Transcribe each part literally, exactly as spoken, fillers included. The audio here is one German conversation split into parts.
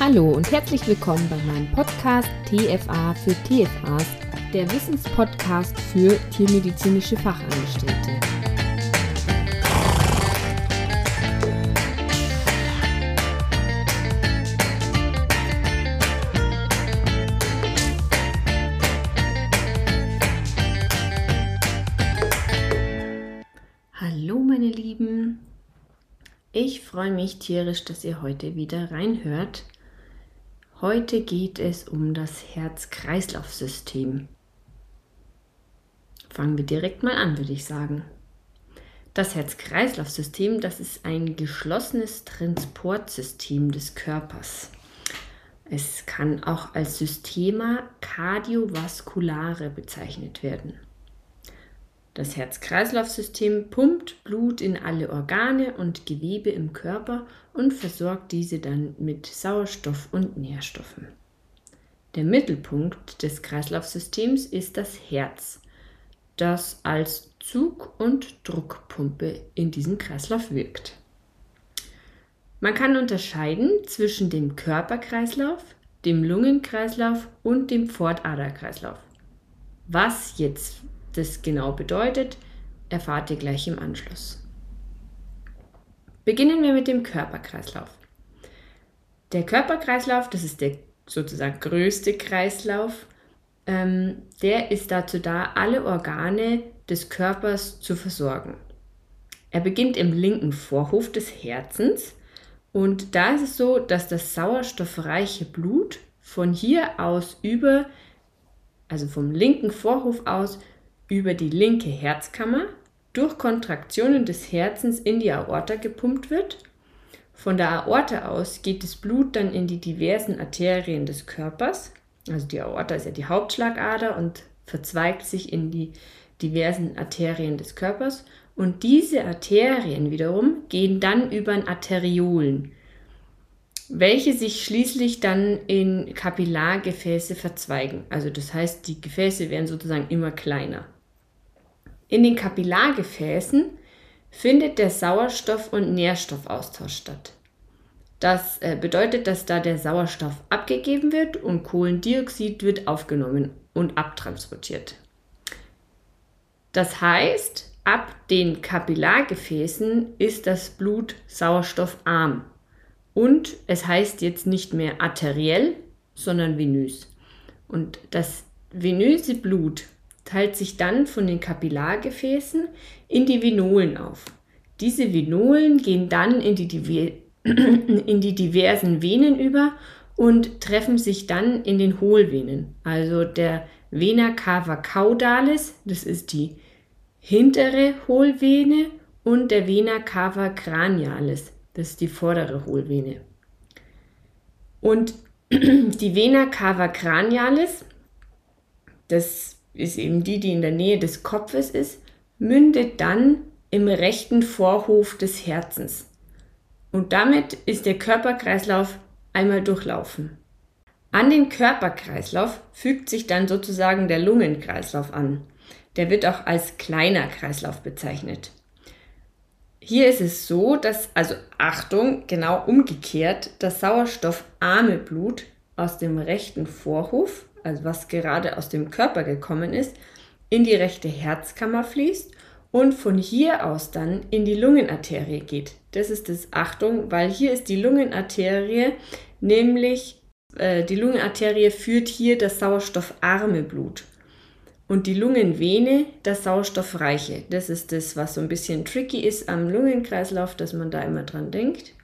Hallo und herzlich willkommen bei meinem Podcast T F A für T F As, der Wissenspodcast für tiermedizinische Fachangestellte. Hallo meine Lieben, ich freue mich tierisch, dass ihr heute wieder reinhört. Heute geht es um das Herz-Kreislauf-System. Fangen wir direkt mal an, würde ich sagen. Das Herz-Kreislauf-System, das ist ein geschlossenes Transportsystem des Körpers. Es kann auch als Systema cardiovasculare bezeichnet werden. Das Herz-Kreislauf-System pumpt Blut in alle Organe und Gewebe im Körper und versorgt diese dann mit Sauerstoff und Nährstoffen. Der Mittelpunkt des Kreislaufsystems ist das Herz, das als Zug- und Druckpumpe in diesem Kreislauf wirkt. Man kann unterscheiden zwischen dem Körperkreislauf, dem Lungenkreislauf und dem Pfortaderkreislauf. Was jetzt das genau bedeutet, erfahrt ihr gleich im Anschluss. Beginnen wir mit dem Körperkreislauf. Der Körperkreislauf, das ist der sozusagen größte Kreislauf, ähm, der ist dazu da, alle Organe des Körpers zu versorgen. Er beginnt im linken Vorhof des Herzens und da ist es so, dass das sauerstoffreiche Blut von hier aus über, also vom linken Vorhof aus, über die linke Herzkammer durch Kontraktionen des Herzens in die Aorta gepumpt wird. Von der Aorta aus geht das Blut dann in die diversen Arterien des Körpers. Also die Aorta ist ja die Hauptschlagader und verzweigt sich in die diversen Arterien des Körpers. Und diese Arterien wiederum gehen dann über Arteriolen, welche sich schließlich dann in Kapillargefäße verzweigen. Also das heißt, die Gefäße werden sozusagen immer kleiner. In den Kapillargefäßen findet der Sauerstoff- und Nährstoffaustausch statt. Das äh, bedeutet, dass da der Sauerstoff abgegeben wird und Kohlendioxid wird aufgenommen und abtransportiert. Das heißt, ab den Kapillargefäßen ist das Blut sauerstoffarm und es heißt jetzt nicht mehr arteriell, sondern venös. Und das venöse Blut teilt sich dann von den Kapillargefäßen in die Venolen auf. Diese Venolen gehen dann in die, in die diversen Venen über und treffen sich dann in den Hohlvenen. Also der Vena cava caudalis, das ist die hintere Hohlvene, und der Vena cava cranialis, das ist die vordere Hohlvene. Und die Vena cava cranialis, das ist eben die, die in der Nähe des Kopfes ist, mündet dann im rechten Vorhof des Herzens. Und damit ist der Körperkreislauf einmal durchlaufen. An den Körperkreislauf fügt sich dann sozusagen der Lungenkreislauf an. Der wird auch als kleiner Kreislauf bezeichnet. Hier ist es so, dass, also Achtung, genau umgekehrt, das sauerstoffarme Blut aus dem rechten Vorhof, also was gerade aus dem Körper gekommen ist, in die rechte Herzkammer fließt und von hier aus dann in die Lungenarterie geht. Das ist das, Achtung, weil hier ist die Lungenarterie, nämlich äh, die Lungenarterie führt hier das sauerstoffarme Blut und die Lungenvene das sauerstoffreiche. Das ist das, was so ein bisschen tricky ist am Lungenkreislauf, dass man da immer dran denkt.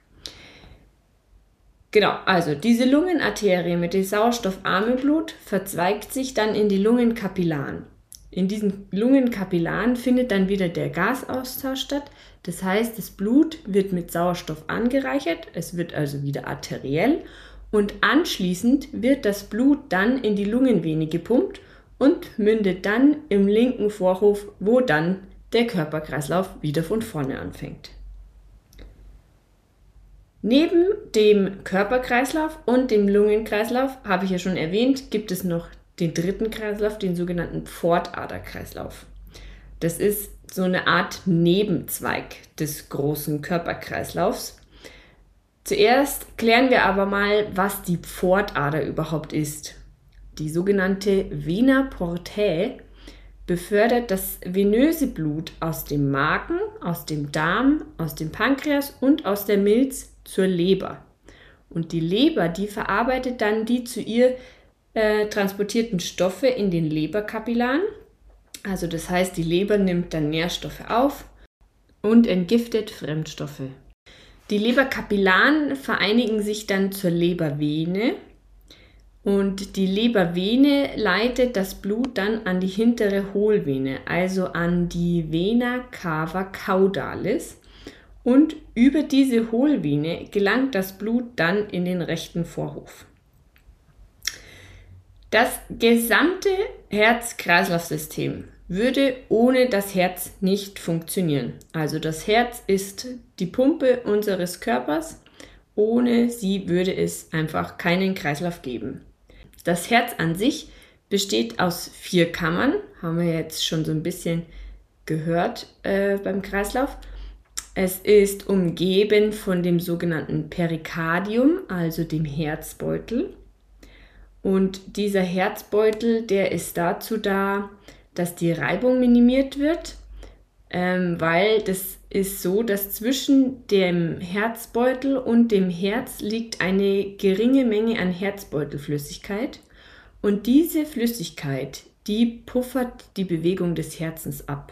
Genau, also diese Lungenarterie mit dem sauerstoffarmen Blut verzweigt sich dann in die Lungenkapillaren. In diesen Lungenkapillaren findet dann wieder der Gasaustausch statt. Das heißt, das Blut wird mit Sauerstoff angereichert, es wird also wieder arteriell und anschließend wird das Blut dann in die Lungenvene gepumpt und mündet dann im linken Vorhof, wo dann der Körperkreislauf wieder von vorne anfängt. Neben dem Körperkreislauf und dem Lungenkreislauf, habe ich ja schon erwähnt, gibt es noch den dritten Kreislauf, den sogenannten Pfortaderkreislauf. Das ist so eine Art Nebenzweig des großen Körperkreislaufs. Zuerst klären wir aber mal, was die Pfortader überhaupt ist. Die sogenannte Vena portae befördert das venöse Blut aus dem Magen, aus dem Darm, aus dem Pankreas und aus der Milz zur Leber. Und die Leber, die verarbeitet dann die zu ihr äh, transportierten Stoffe in den Leberkapillaren. Also das heißt, die Leber nimmt dann Nährstoffe auf und entgiftet Fremdstoffe. Die Leberkapillaren vereinigen sich dann zur Lebervene und die Lebervene leitet das Blut dann an die hintere Hohlvene, also an die Vena cava caudalis, und über diese Hohlvene gelangt das Blut dann in den rechten Vorhof. Das gesamte Herz-Kreislauf-System würde ohne das Herz nicht funktionieren. Also das Herz ist die Pumpe unseres Körpers. Ohne sie würde es einfach keinen Kreislauf geben. Das Herz an sich besteht aus vier Kammern, haben wir jetzt schon so ein bisschen gehört äh, beim Kreislauf. Es ist umgeben von dem sogenannten Perikardium, also dem Herzbeutel. Und dieser Herzbeutel, der ist dazu da, dass die Reibung minimiert wird, ähm, weil das ist so, dass zwischen dem Herzbeutel und dem Herz liegt eine geringe Menge an Herzbeutelflüssigkeit und diese Flüssigkeit, die puffert die Bewegung des Herzens ab.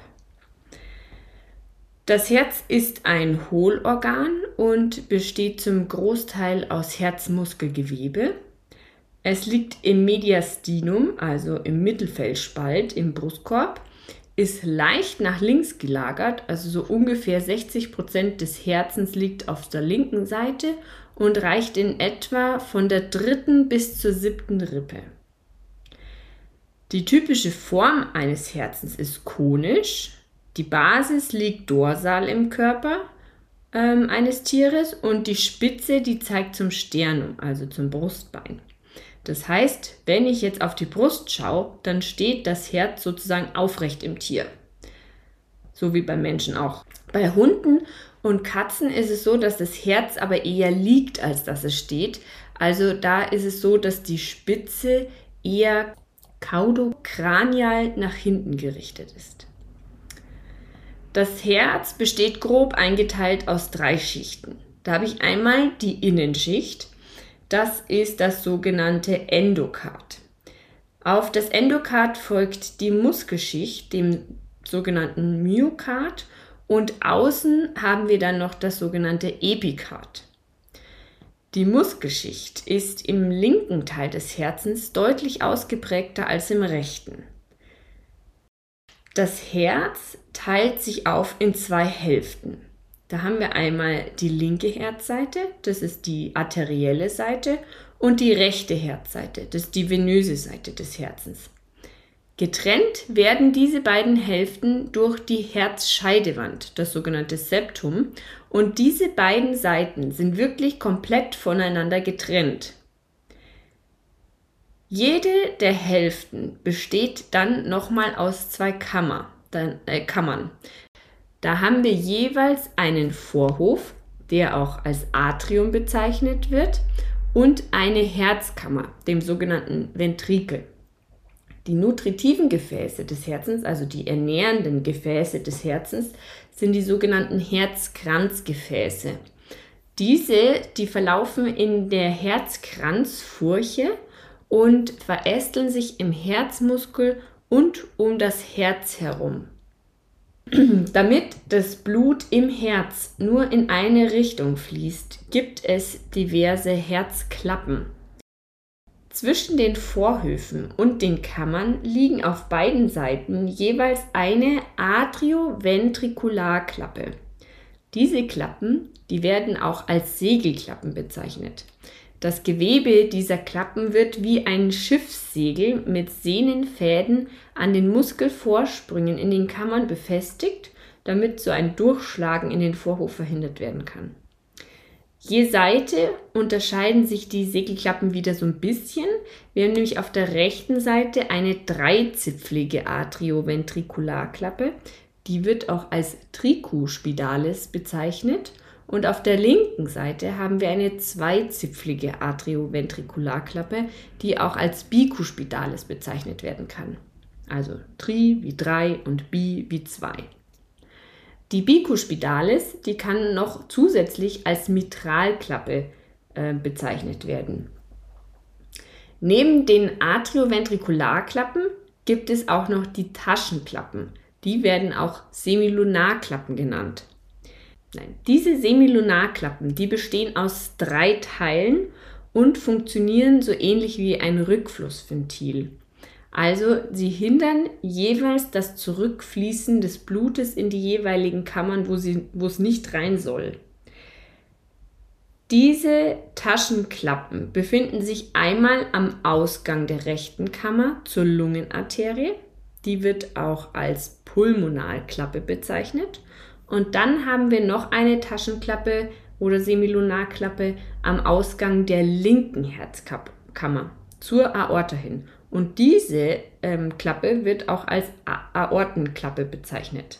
Das Herz ist ein Hohlorgan und besteht zum Großteil aus Herzmuskelgewebe. Es liegt im Mediastinum, also im Mittelfeldspalt im Brustkorb, ist leicht nach links gelagert, also so ungefähr sechzig Prozent des Herzens liegt auf der linken Seite und reicht in etwa von der dritten bis zur siebten Rippe. Die typische Form eines Herzens ist konisch, die Basis liegt dorsal im Körper ähm, eines Tieres und die Spitze, die zeigt zum Sternum, also zum Brustbein. Das heißt, wenn ich jetzt auf die Brust schaue, dann steht das Herz sozusagen aufrecht im Tier. So wie beim Menschen auch. Bei Hunden und Katzen ist es so, dass das Herz aber eher liegt, als dass es steht. Also da ist es so, dass die Spitze eher caudokranial nach hinten gerichtet ist. Das Herz besteht grob eingeteilt aus drei Schichten. Da habe ich einmal die Innenschicht. Das ist das sogenannte Endokard. Auf das Endokard folgt die Muskelschicht, dem sogenannten Myokard, und außen haben wir dann noch das sogenannte Epikard. Die Muskelschicht ist im linken Teil des Herzens deutlich ausgeprägter als im rechten. Das Herz teilt sich auf in zwei Hälften. Da haben wir einmal die linke Herzseite, das ist die arterielle Seite, und die rechte Herzseite, das ist die venöse Seite des Herzens. Getrennt werden diese beiden Hälften durch die Herzscheidewand, das sogenannte Septum, und diese beiden Seiten sind wirklich komplett voneinander getrennt. Jede der Hälften besteht dann nochmal aus zwei Kammer, dann, äh, Kammern. Da haben wir jeweils einen Vorhof, der auch als Atrium bezeichnet wird, und eine Herzkammer, dem sogenannten Ventrikel. Die nutritiven Gefäße des Herzens, also die ernährenden Gefäße des Herzens, sind die sogenannten Herzkranzgefäße. Diese, die verlaufen in der Herzkranzfurche und verästeln sich im Herzmuskel und um das Herz herum. Damit das Blut im Herz nur in eine Richtung fließt, gibt es diverse Herzklappen. Zwischen den Vorhöfen und den Kammern liegen auf beiden Seiten jeweils eine Atrioventrikularklappe. Diese Klappen, die werden auch als Segelklappen bezeichnet. Das Gewebe dieser Klappen wird wie ein Schiffssegel mit Sehnenfäden an den Muskelvorsprüngen in den Kammern befestigt, damit so ein Durchschlagen in den Vorhof verhindert werden kann. Je Seite unterscheiden sich die Segelklappen wieder so ein bisschen. Wir haben nämlich auf der rechten Seite eine dreizipfelige Atrioventrikularklappe. Die wird auch als Tricuspidalis bezeichnet. Und auf der linken Seite haben wir eine zweizipfelige Atrioventrikularklappe, die auch als Bicuspidales bezeichnet werden kann. Also Tri wie drei und Bi wie zwei. Die Bicuspidales, die kann noch zusätzlich als Mitralklappe äh, bezeichnet werden. Neben den Atrioventrikularklappen gibt es auch noch die Taschenklappen. Die werden auch Semilunarklappen genannt. Nein, diese Semilunarklappen, die bestehen aus drei Teilen und funktionieren so ähnlich wie ein Rückflussventil. Also sie hindern jeweils das Zurückfließen des Blutes in die jeweiligen Kammern, wo, sie, wo es nicht rein soll. Diese Taschenklappen befinden sich einmal am Ausgang der rechten Kammer zur Lungenarterie. Die wird auch als Pulmonalklappe bezeichnet. Und dann haben wir noch eine Taschenklappe oder Semilunarklappe am Ausgang der linken Herzkammer zur Aorta hin. Und diese ähm, Klappe wird auch als A- Aortenklappe bezeichnet.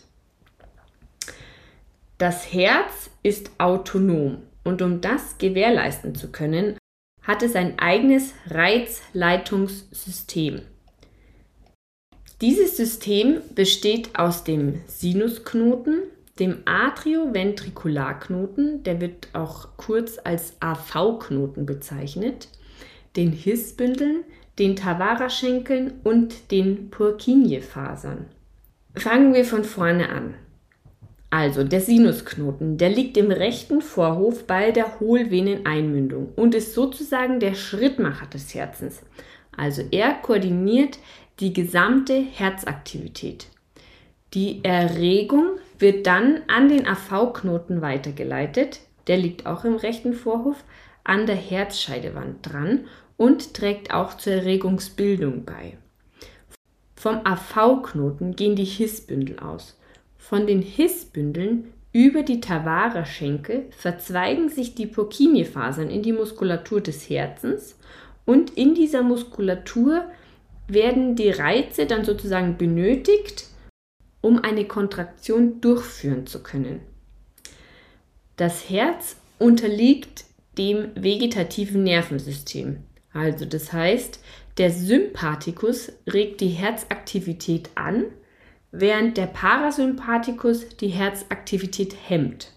Das Herz ist autonom und um das gewährleisten zu können, hat es ein eigenes Reizleitungssystem. Dieses System besteht aus dem Sinusknoten, dem Atrioventrikularknoten, der wird auch kurz als A V-Knoten bezeichnet, den Hissbündeln, den Tavara-Schenkeln und den Purkinje-Fasern. Fangen wir von vorne an. Also der Sinusknoten, der liegt im rechten Vorhof bei der Hohlveneneinmündung und ist sozusagen der Schrittmacher des Herzens. Also er koordiniert die gesamte Herzaktivität. Die Erregung wird dann an den A V-Knoten weitergeleitet, der liegt auch im rechten Vorhof, an der Herzscheidewand dran und trägt auch zur Erregungsbildung bei. Vom A V-Knoten gehen die Hissbündel aus. Von den Hissbündeln über die Tavara-Schenkel verzweigen sich die Purkinje-Fasern in die Muskulatur des Herzens und in dieser Muskulatur werden die Reize dann sozusagen benötigt, um eine Kontraktion durchführen zu können. Das Herz unterliegt dem vegetativen Nervensystem. Also das heißt, der Sympathikus regt die Herzaktivität an, während der Parasympathikus die Herzaktivität hemmt.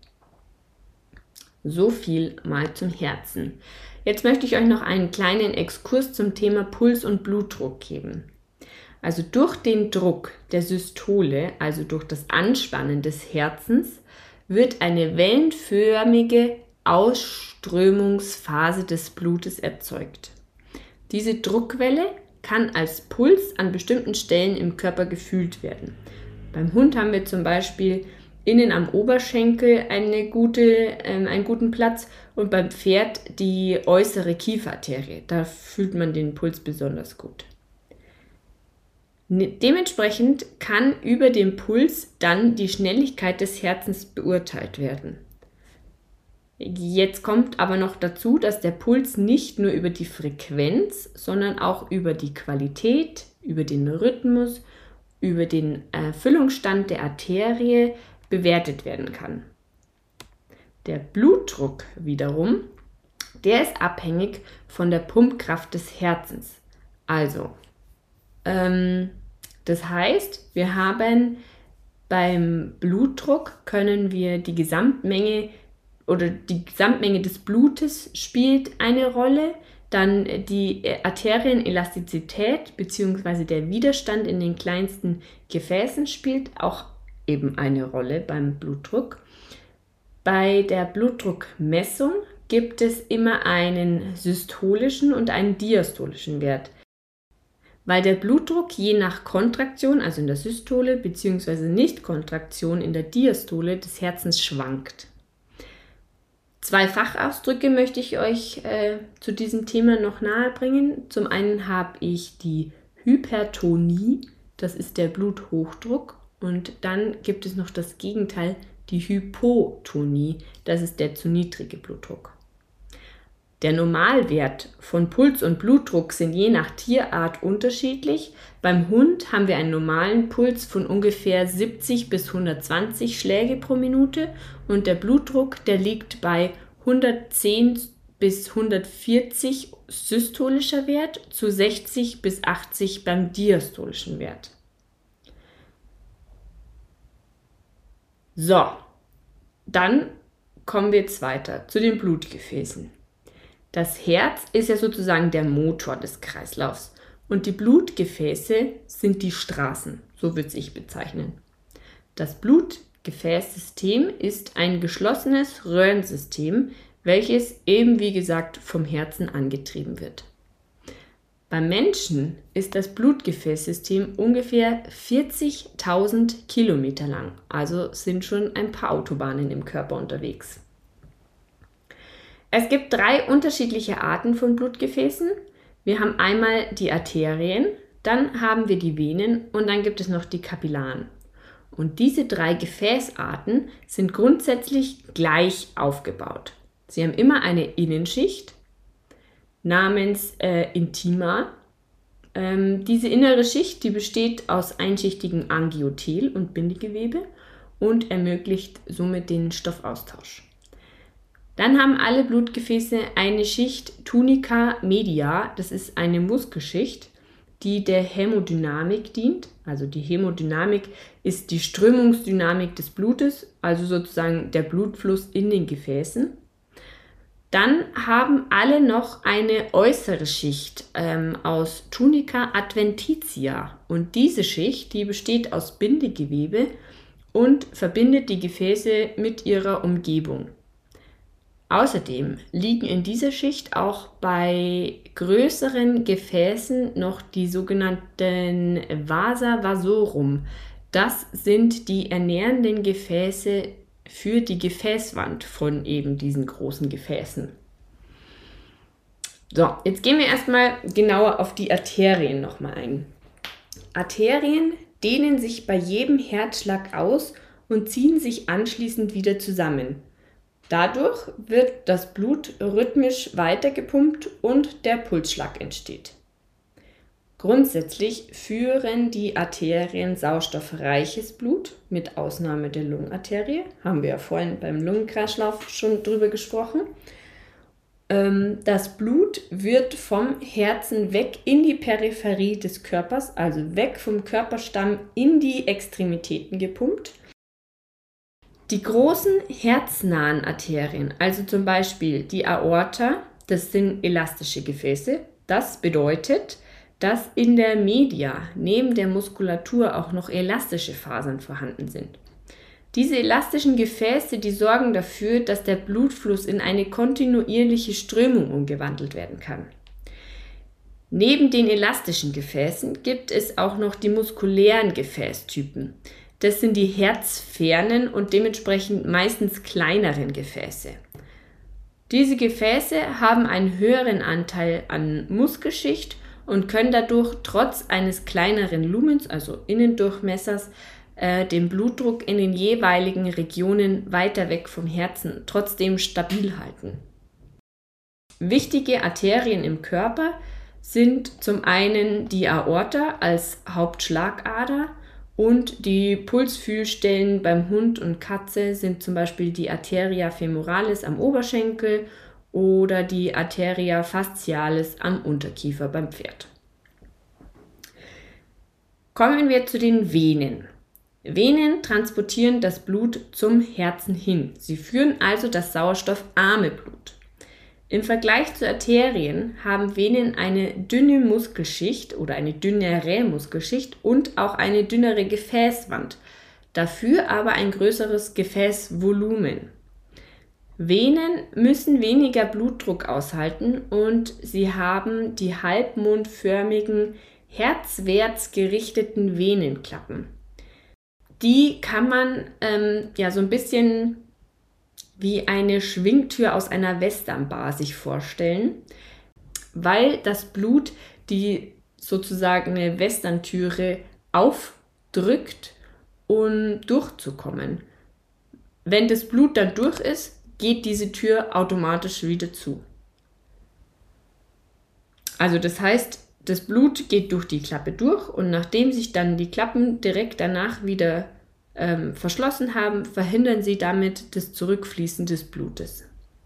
So viel mal zum Herzen. Jetzt möchte ich euch noch einen kleinen Exkurs zum Thema Puls und Blutdruck geben. Also durch den Druck der Systole, also durch das Anspannen des Herzens, wird eine wellenförmige Ausströmungsphase des Blutes erzeugt. Diese Druckwelle kann als Puls an bestimmten Stellen im Körper gefühlt werden. Beim Hund haben wir zum Beispiel innen am Oberschenkel eine gute, äh, einen guten Platz und beim Pferd die äußere Kieferarterie. Da fühlt man den Puls besonders gut. Dementsprechend kann über den Puls dann die Schnelligkeit des Herzens beurteilt werden. Jetzt kommt aber noch dazu, dass der Puls nicht nur über die Frequenz, sondern auch über die Qualität, über den Rhythmus, über den Erfüllungsstand der Arterie bewertet werden kann. Der Blutdruck wiederum, der ist abhängig von der Pumpkraft des Herzens. Also, ähm, das heißt, wir haben beim Blutdruck können wir die Gesamtmenge oder die Gesamtmenge des Blutes spielt eine Rolle, dann die Arterienelastizität bzw. der Widerstand in den kleinsten Gefäßen spielt auch eben eine Rolle beim Blutdruck. Bei der Blutdruckmessung gibt es immer einen systolischen und einen diastolischen Wert, weil der Blutdruck je nach Kontraktion, also in der Systole bzw. Nichtkontraktion in der Diastole des Herzens schwankt. Zwei Fachausdrücke möchte ich euch äh, zu diesem Thema noch nahe bringen. Zum einen habe ich die Hypertonie, das ist der Bluthochdruck, und dann gibt es noch das Gegenteil, die Hypotonie, das ist der zu niedrige Blutdruck. Der Normalwert von Puls und Blutdruck sind je nach Tierart unterschiedlich. Beim Hund haben wir einen normalen Puls von ungefähr siebzig bis hundertzwanzig Schläge pro Minute und der Blutdruck, der liegt bei hundertzehn bis hundertvierzig systolischer Wert zu sechzig bis achtzig beim diastolischen Wert. So, dann kommen wir jetzt weiter zu den Blutgefäßen. Das Herz ist ja sozusagen der Motor des Kreislaufs und die Blutgefäße sind die Straßen, so würde ich bezeichnen. Das Blutgefäßsystem ist ein geschlossenes Röhrensystem, welches eben wie gesagt vom Herzen angetrieben wird. Beim Menschen ist das Blutgefäßsystem ungefähr vierzigtausend Kilometer lang, also sind schon ein paar Autobahnen im Körper unterwegs. Es gibt drei unterschiedliche Arten von Blutgefäßen. Wir haben einmal die Arterien, dann haben wir die Venen und dann gibt es noch die Kapillaren. Und diese drei Gefäßarten sind grundsätzlich gleich aufgebaut. Sie haben immer eine Innenschicht namens äh, Intima. Ähm, diese innere Schicht, die besteht aus einschichtigem Angiothel und Bindegewebe und ermöglicht somit den Stoffaustausch. Dann haben alle Blutgefäße eine Schicht Tunica media, das ist eine Muskelschicht, die der Hämodynamik dient. Also die Hämodynamik ist die Strömungsdynamik des Blutes, also sozusagen der Blutfluss in den Gefäßen. Dann haben alle noch eine äußere Schicht ähm, aus Tunica adventitia und diese Schicht, die besteht aus Bindegewebe und verbindet die Gefäße mit ihrer Umgebung. Außerdem liegen in dieser Schicht auch bei größeren Gefäßen noch die sogenannten Vasa vasorum. Das sind die ernährenden Gefäße für die Gefäßwand von eben diesen großen Gefäßen. So, jetzt gehen wir erstmal genauer auf die Arterien nochmal ein. Arterien dehnen sich bei jedem Herzschlag aus und ziehen sich anschließend wieder zusammen. Dadurch wird das Blut rhythmisch weitergepumpt und der Pulsschlag entsteht. Grundsätzlich führen die Arterien sauerstoffreiches Blut, mit Ausnahme der Lungenarterie, haben wir ja vorhin beim Lungenkreislauf schon drüber gesprochen. Das Blut wird vom Herzen weg in die Peripherie des Körpers, also weg vom Körperstamm in die Extremitäten gepumpt. Die großen herznahen Arterien, also zum Beispiel die Aorta, das sind elastische Gefäße. Das bedeutet, dass in der Media neben der Muskulatur auch noch elastische Fasern vorhanden sind. Diese elastischen Gefäße, die sorgen dafür, dass der Blutfluss in eine kontinuierliche Strömung umgewandelt werden kann. Neben den elastischen Gefäßen gibt es auch noch die muskulären Gefäßtypen. Das sind die herzfernen und dementsprechend meistens kleineren Gefäße. Diese Gefäße haben einen höheren Anteil an Muskelschicht und können dadurch trotz eines kleineren Lumens, also Innendurchmessers, äh, den Blutdruck in den jeweiligen Regionen weiter weg vom Herzen trotzdem stabil halten. Wichtige Arterien im Körper sind zum einen die Aorta als Hauptschlagader und die Pulsfühlstellen beim Hund und Katze sind zum Beispiel die Arteria femoralis am Oberschenkel oder die Arteria fascialis am Unterkiefer beim Pferd. Kommen wir zu den Venen. Venen transportieren das Blut zum Herzen hin. Sie führen also das sauerstoffarme Blut. Im Vergleich zu Arterien haben Venen eine dünne Muskelschicht oder eine dünnere Muskelschicht und auch eine dünnere Gefäßwand, dafür aber ein größeres Gefäßvolumen. Venen müssen weniger Blutdruck aushalten und sie haben die halbmondförmigen, herzwärts gerichteten Venenklappen. Die kann man ähm, ja so ein bisschen wie eine Schwingtür aus einer Westernbar sich vorstellen, weil das Blut die sozusagen eine Westerntüre aufdrückt, um durchzukommen. Wenn das Blut dann durch ist, geht diese Tür automatisch wieder zu. Also das heißt, das Blut geht durch die Klappe durch und nachdem sich dann die Klappen direkt danach wieder ähm, verschlossen haben, verhindern sie damit das Zurückfließen des Blutes.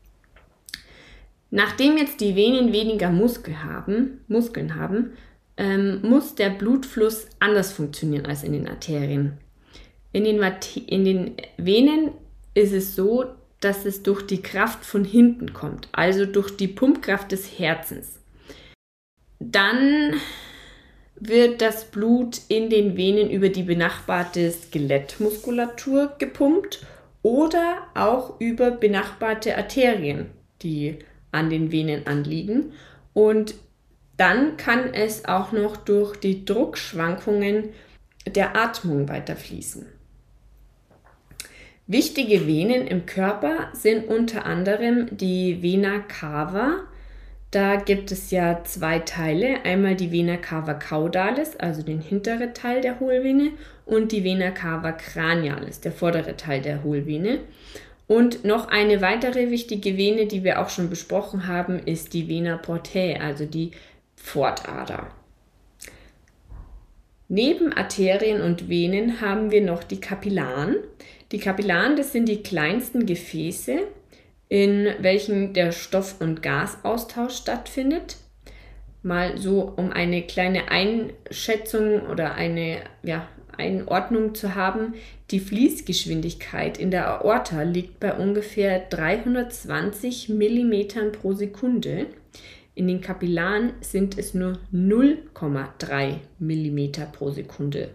Nachdem jetzt die Venen weniger Muskel haben, Muskeln haben, ähm, muss der Blutfluss anders funktionieren als in den Arterien. In den, in den Venen ist es so, dass es durch die Kraft von hinten kommt, also durch die Pumpkraft des Herzens. Dann wird das Blut in den Venen über die benachbarte Skelettmuskulatur gepumpt oder auch über benachbarte Arterien, die an den Venen anliegen. Und dann kann es auch noch durch die Druckschwankungen der Atmung weiterfließen. Wichtige Venen im Körper sind unter anderem die Vena cava. Da gibt es ja zwei Teile, einmal die Vena cava caudalis, also den hinteren Teil der Hohlvene, und die Vena cava cranialis, der vordere Teil der Hohlvene. Und noch eine weitere wichtige Vene, die wir auch schon besprochen haben, ist die Vena portae, also die Pfortader. Neben Arterien und Venen haben wir noch die Kapillaren. Die Kapillaren, das sind die kleinsten Gefäße, in welchen der Stoff- und Gasaustausch stattfindet. Mal so, um eine kleine Einschätzung oder eine ja, Einordnung zu haben. Die Fließgeschwindigkeit in der Aorta liegt bei ungefähr dreihundertzwanzig Millimetern pro Sekunde. In den Kapillaren sind es nur null Komma drei Millimeter pro Sekunde.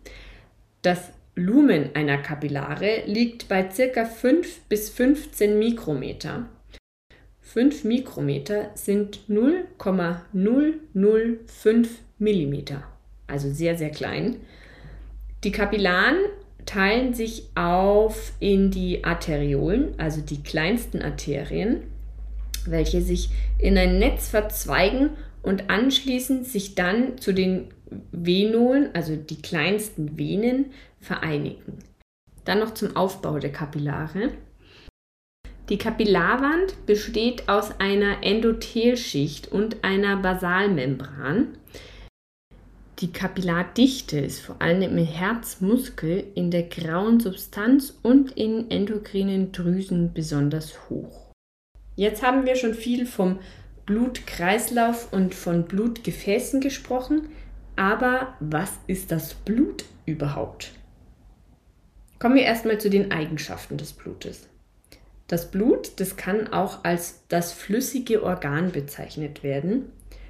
Das Lumen einer Kapillare liegt bei ca. fünf bis fünfzehn Mikrometer. fünf Mikrometer sind null Komma null null fünf Millimeter, also sehr, sehr klein. Die Kapillaren teilen sich auf in die Arteriolen, also die kleinsten Arterien, welche sich in ein Netz verzweigen und anschließend sich dann zu den Venolen, also die kleinsten Venen, vereinigen. Dann noch zum Aufbau der Kapillare. Die Kapillarwand besteht aus einer Endothelschicht und einer Basalmembran. Die Kapillardichte ist vor allem im Herzmuskel, in der grauen Substanz und in endokrinen Drüsen besonders hoch. Jetzt haben wir schon viel vom Blutkreislauf und von Blutgefäßen gesprochen, aber was ist das Blut überhaupt? Kommen wir erstmal zu den Eigenschaften des Blutes. Das Blut, das kann auch als das flüssige Organ bezeichnet werden.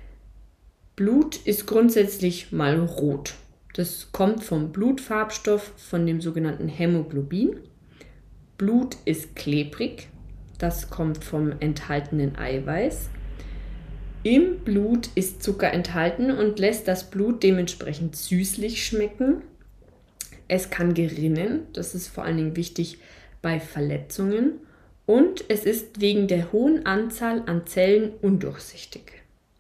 Blut ist grundsätzlich mal rot. Das kommt vom Blutfarbstoff, von dem sogenannten Hämoglobin. Blut ist klebrig. Das kommt vom enthaltenen Eiweiß. Im Blut ist Zucker enthalten und lässt das Blut dementsprechend süßlich schmecken. Es kann gerinnen, das ist vor allen Dingen wichtig bei Verletzungen. Und es ist wegen der hohen Anzahl an Zellen undurchsichtig.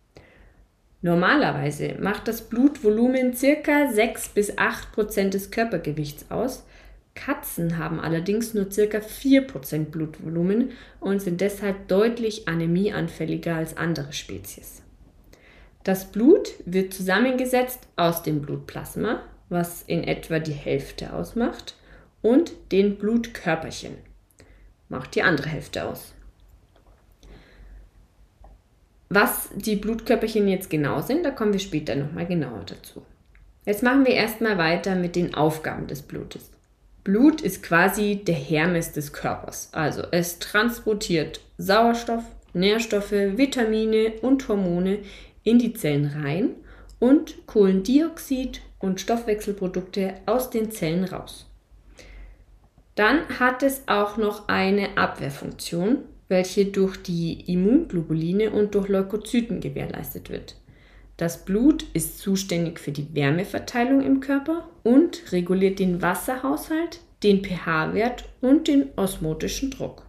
Normalerweise macht das Blutvolumen ca. sechs bis acht Prozent des Körpergewichts aus. Katzen haben allerdings nur ca. vier Prozent Blutvolumen und sind deshalb deutlich anämieanfälliger als andere Spezies. Das Blut wird zusammengesetzt aus dem Blutplasma, was in etwa die Hälfte ausmacht, und den Blutkörperchen, macht die andere Hälfte aus. Was die Blutkörperchen jetzt genau sind, da kommen wir später nochmal genauer dazu. Jetzt machen wir erstmal weiter mit den Aufgaben des Blutes. Blut ist quasi der Hermes des Körpers, also es transportiert Sauerstoff, Nährstoffe, Vitamine und Hormone in die Zellen rein und Kohlendioxid und Stoffwechselprodukte aus den Zellen raus. Dann hat es auch noch eine Abwehrfunktion, welche durch die Immunglobuline und durch Leukozyten gewährleistet wird. Das Blut ist zuständig für die Wärmeverteilung im Körper und reguliert den Wasserhaushalt, den pH-Wert und den osmotischen Druck.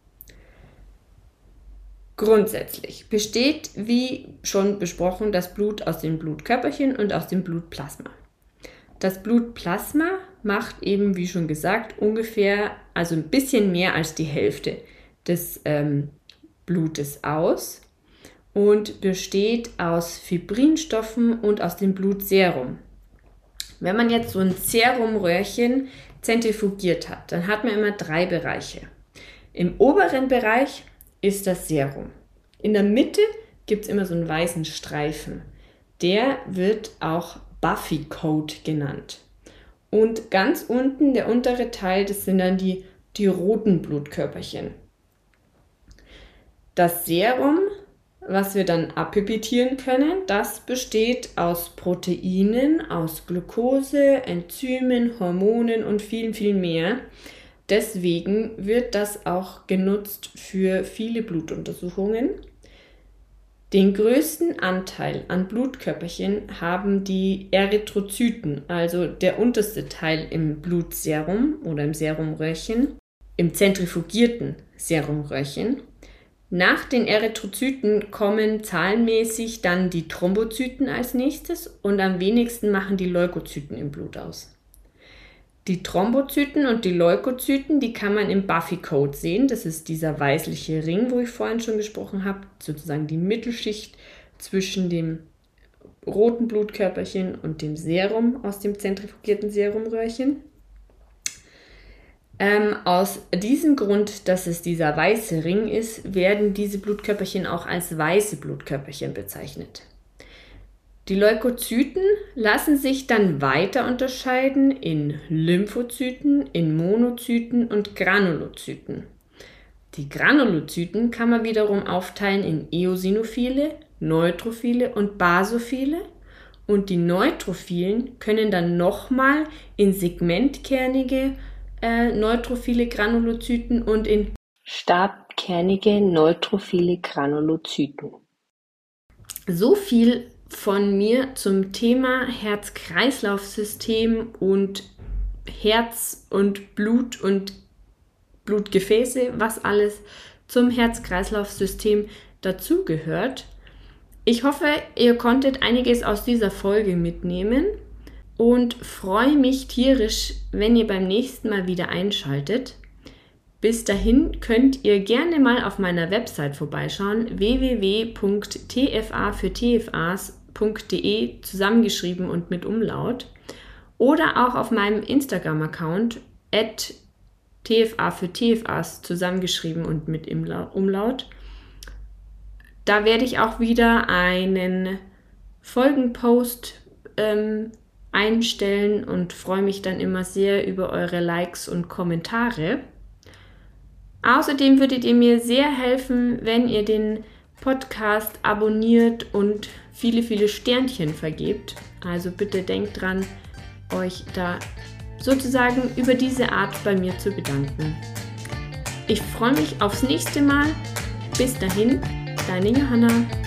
Grundsätzlich besteht, wie schon besprochen, das Blut aus den Blutkörperchen und aus dem Blutplasma. Das Blutplasma macht eben, wie schon gesagt, ungefähr, also ein bisschen mehr als die Hälfte des ähm, Blutes aus. und besteht aus Fibrinstoffen und aus dem Blutserum. Wenn man jetzt so ein Serumröhrchen zentrifugiert hat, dann hat man immer drei Bereiche. Im oberen Bereich ist das Serum. In der Mitte gibt es immer so einen weißen Streifen. Der wird auch Buffy-Coat genannt. Und ganz unten, der untere Teil, das sind dann die, die roten Blutkörperchen. Das Serum, was wir dann appipitieren können, das besteht aus Proteinen, aus Glucose, Enzymen, Hormonen und viel, viel mehr. Deswegen wird das auch genutzt für viele Blutuntersuchungen. Den größten Anteil an Blutkörperchen haben die Erythrozyten, also der unterste Teil im Blutserum oder im Serumröhrchen, im zentrifugierten Serumröhrchen. Nach den Erythrozyten kommen zahlenmäßig dann die Thrombozyten als nächstes und am wenigsten machen die Leukozyten im Blut aus. Die Thrombozyten und die Leukozyten, die kann man im Buffy-Coat sehen. Das ist dieser weißliche Ring, wo ich vorhin schon gesprochen habe, sozusagen die Mittelschicht zwischen dem roten Blutkörperchen und dem Serum aus dem zentrifugierten Serumröhrchen. Ähm, aus diesem Grund, dass es dieser weiße Ring ist, werden diese Blutkörperchen auch als weiße Blutkörperchen bezeichnet. Die Leukozyten lassen sich dann weiter unterscheiden in Lymphozyten, in Monozyten und Granulozyten. Die Granulozyten kann man wiederum aufteilen in Eosinophile, Neutrophile und Basophile. Und die Neutrophilen können dann nochmal in segmentkernige äh, neutrophile Granulozyten und in stabkernige neutrophile Granulozyten. So viel von mir zum Thema Herz-Kreislauf-System und Herz und Blut und Blutgefäße, was alles zum Herz-Kreislauf-System dazugehört. Ich hoffe, ihr konntet einiges aus dieser Folge mitnehmen und freue mich tierisch, wenn ihr beim nächsten Mal wieder einschaltet. Bis dahin könnt ihr gerne mal auf meiner Website vorbeischauen, w w w punkt t f a für t f as punkt d e, zusammengeschrieben und mit Umlaut, oder auch auf meinem Instagram-Account at t f a für t f as, zusammengeschrieben und mit Umlaut. Da werde ich auch wieder einen Folgenpost ähm, einstellen und freue mich dann immer sehr über eure Likes und Kommentare. Außerdem würdet ihr mir sehr helfen, wenn ihr den Podcast abonniert und viele, viele Sternchen vergebt. Also bitte denkt dran, euch da sozusagen über diese Art bei mir zu bedanken. Ich freue mich aufs nächste Mal. Bis dahin, deine Johanna.